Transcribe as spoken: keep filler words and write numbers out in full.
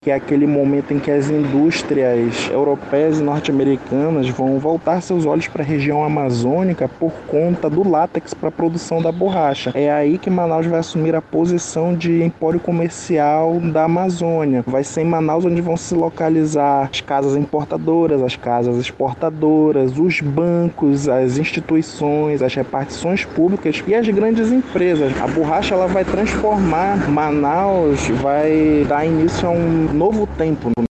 que é aquele momento em que as indústrias europeias e norte-americanas vão voltar seus olhos para a região amazônica por conta do látex para a produção da borracha. É aí que Manaus vai assumir a posição de empório comercial da Amazônia. Vai ser em Manaus onde vão se localizar as casas importadoras, as casas exportadoras, os bancos, as instituições, as repartições públicas e as grandes empresas. A borracha ela vai transformar Manaus, vai dar início a um novo tempo